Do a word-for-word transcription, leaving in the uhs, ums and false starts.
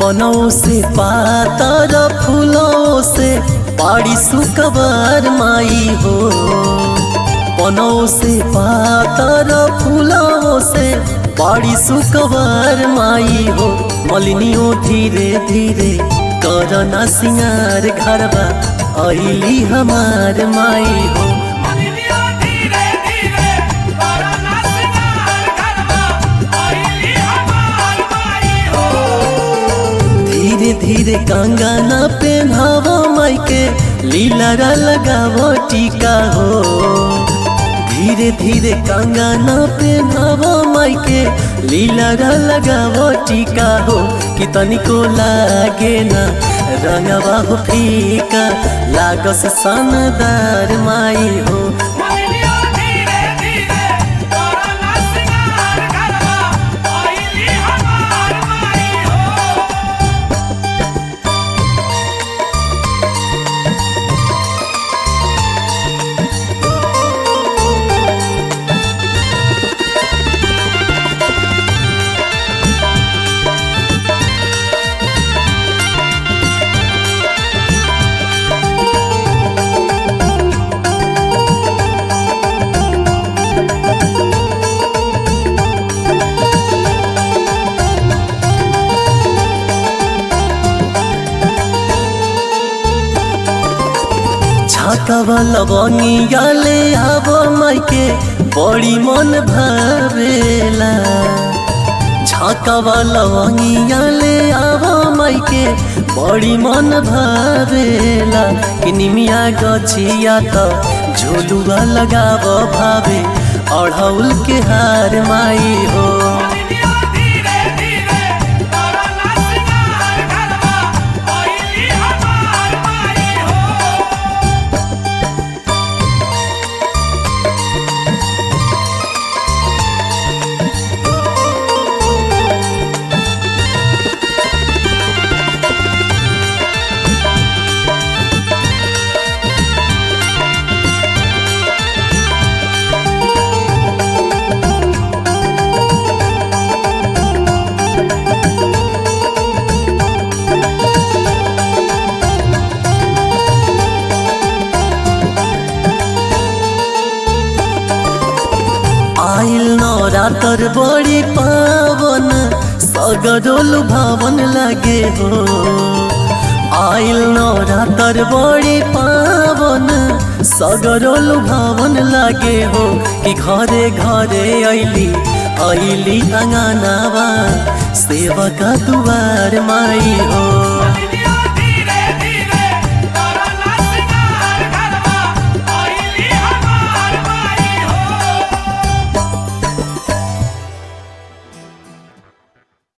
बनों से पातर फूलों से बाड़ी सुकबर माई हो। बनों से पातर फूलों से बाड़ी सुकबर माई हो। मलिनियों धीरे धीरे करना सिंगार घरबा अइली हमार माई हो। धीरे धीरे कंगना पहनावो माई के लीलारा लगावो टीका हो। धीरे धीरे कंगना पहनावो माई के लीलारा लगावो टीका हो। कि तनिको लागे ना रंगवा हो फीका लागस सनदार माई हो। झाका लवंगिया ले आवो माई के बड़ी मन भावेला। झाका लवंगिया ले आवो माई के बड़ी मन भावेला। कि निमिया गछिया तो झोलुआ लगावो भावे अढ़ौल के हार माई हो। आइल नवरातर बड़ी पावन सगरोल भवन लगे हो। आइल नवरातर बड़ी पावन सगरोल भवन लगे हो। कि घरे घरे अइली अइली अंगनावा सेवका दुआर माई हो।